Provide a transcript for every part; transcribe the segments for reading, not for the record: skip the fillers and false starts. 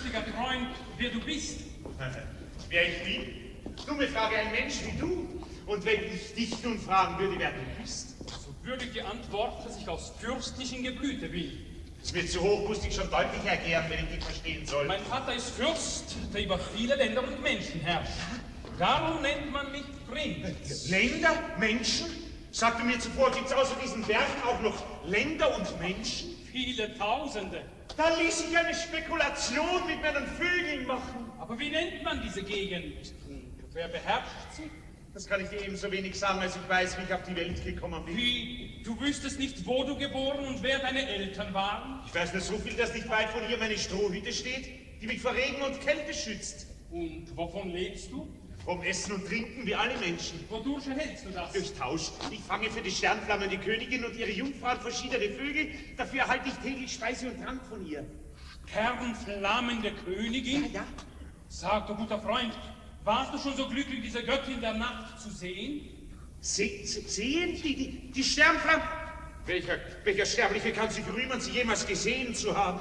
lustiger Freund, wer du bist. Wer ich bin? Dumme Frage, ein Mensch wie du. Und wenn ich dich nun fragen würde, wer du bist? So würde ich dir antworten, dass ich aus fürstlichen Geblüte bin. Es wird zu hoch, musste ich schon deutlich erklären, wenn ich dich verstehen soll. Mein Vater ist Fürst, der über viele Länder und Menschen herrscht. Darum nennt man mich Prinz. Länder? Menschen? Sagte mir zuvor, gibt's außer diesen Bergen auch noch Länder und Menschen? Viele Tausende. Da ließ ich eine Spekulation mit meinen Vögeln machen. Aber wie nennt man diese Gegend? Und wer beherrscht sie? Das kann ich dir ebenso wenig sagen, als ich weiß, wie ich auf die Welt gekommen bin. Wie? Du wüsstest nicht, wo du geboren und wer deine Eltern waren? Ich weiß nur so viel, dass nicht weit von hier meine Strohhütte steht, die mich vor Regen und Kälte schützt. Und wovon lebst du? Vom Essen und Trinken wie alle Menschen. Wodurch erhältst du das? Durch Tausch. Ich fange für die Sternflamme die Königin und ihre Jungfrauen verschiedene Vögel. Dafür erhalte ich täglich Speise und Trank von ihr. Sternflammende Königin? Ja. Sag, du guter Freund, warst du schon so glücklich, diese Göttin der Nacht zu sehen? Sehen? Die Sternflamme? Welcher Sterbliche kann sich rühmen, sie jemals gesehen zu haben?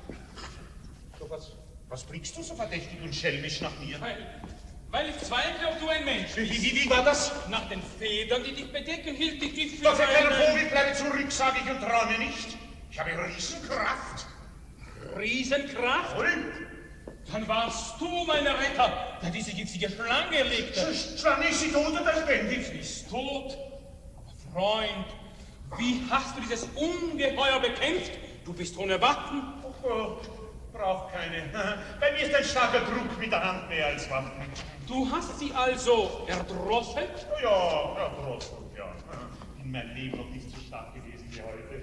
So, was blickst du so verdächtig und schelmisch nach mir? Weil ich zweifle, ob du ein Mensch bist. Wie war das? Nach den Federn, die dich bedecken, hielt ich dich für Doch, Herr kleiner einen... Vogel, bleibe zurück, sage ich, und träume nicht. Ich habe Riesenkraft. Riesenkraft? Jawohl. Dann warst du mein Retter, der diese giftige Schlange legte. Schlange, ist sie tot oder lebendig? Sie ist tot. Aber Freund, wie hast du dieses Ungeheuer bekämpft? Du bist ohne Waffen. Oh, braucht keine. Bei mir ist ein starker Druck mit der Hand mehr als Waffen. Du hast sie also erdrosselt? Ja, erdrosselt, ja. In meinem Leben noch nicht so stark gewesen wie heute.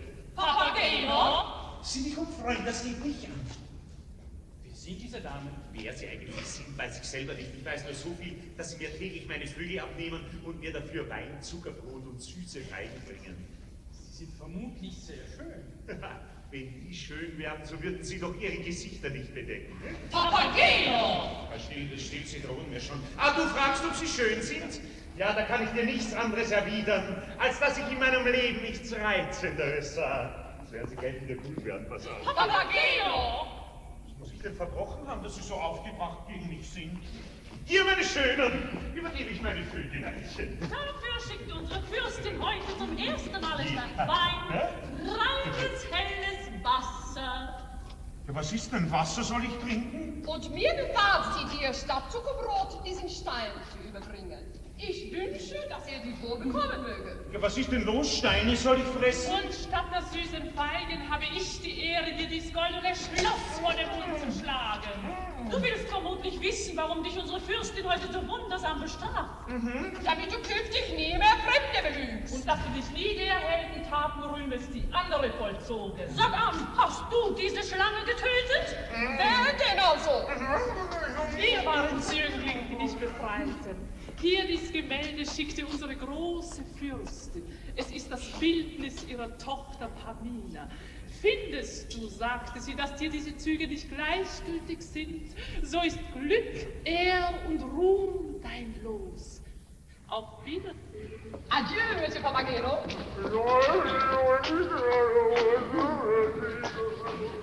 Papageno? Sieh dich um, Freund, das geht mich an. Wer sind diese Damen? Wer sie eigentlich sind, weiß ich selber nicht. Ich weiß nur so viel, dass sie mir täglich meine Vögel abnehmen und mir dafür Wein, Zuckerbrot und süße Feigen bringen. Sie sind vermutlich sehr schön. Wenn die schön wären, so würden sie doch ihre Gesichter nicht bedecken. Ne? Papageno! Still, sie drohen mir schon. Ah, du fragst, ob sie schön sind? Ja, da kann ich dir nichts anderes erwidern, als dass ich in meinem Leben nichts Reizenderes sah. Das werden sie gleich wieder gut werden, pass auf. Papageno! Was muss ich denn verbrochen haben, dass sie so aufgebracht gegen mich sind? Ihr, meine Schönen, übergebe ich meine Vögelchen. Dafür schickt unsere Fürstin heute zum ersten Mal ein Wein, reines, helles Wasser. Ja, was ist denn Wasser, soll ich trinken? Und mir befahl sie dir, statt Zuckerbrot diesen Stein zu überbringen. Ich wünsche, dass er dir wohl bekommen möge. Ja, was ist denn los? Steine soll ich fressen? Und statt der süßen Feigen habe ich die Ehre, dir dieses goldene Schloss vor den Mund zu schlagen. Du willst vermutlich wissen, warum dich unsere Fürstin heute so wundersam bestraft. Damit du künftig nie mehr Fremde belügst. Und dass du dich nie der Heldentaten rühmest, die andere vollzogen. Sag an, hast du diese Schlange getötet? Wer denn also? Wir waren Zöglinge, die dich befreiten. Hier dieses Gemälde schickte unsere große Fürstin. Es ist das Bildnis ihrer Tochter Pamina. Findest du, sagte sie, dass dir diese Züge nicht gleichgültig sind, so ist Glück, Ehr und Ruhm dein Los. Auf Wiedersehen. Adieu, Monsieur Papageno.